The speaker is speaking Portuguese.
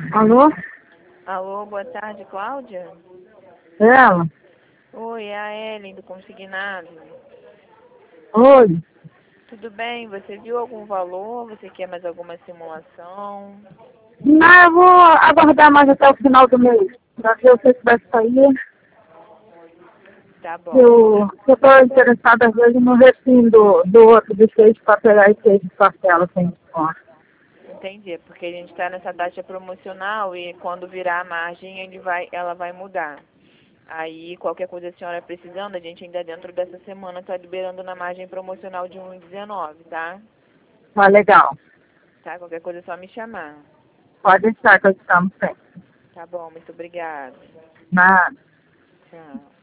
Alô? Alô, boa tarde, Cláudia? Ela? Oi, é a Ellen do Consignado. Oi? Tudo bem? Você viu algum valor? Você quer mais alguma simulação? Não, eu vou aguardar mais até o final do mês, para ver o que vai sair. Tá bom. Eu estou interessada, às vezes, no refim do outro de 6 para pegar as 6 parcelas sem desconto. Entendi, porque a gente está nessa taxa promocional e quando virar a margem ela vai mudar. Aí, qualquer coisa a senhora precisando, a gente ainda dentro dessa semana está liberando na margem promocional de 1,19, tá? Tá legal. Tá? Qualquer coisa é só me chamar. Pode deixar que eu estamos sempre. Tá bom, muito obrigada. Nada. Tchau.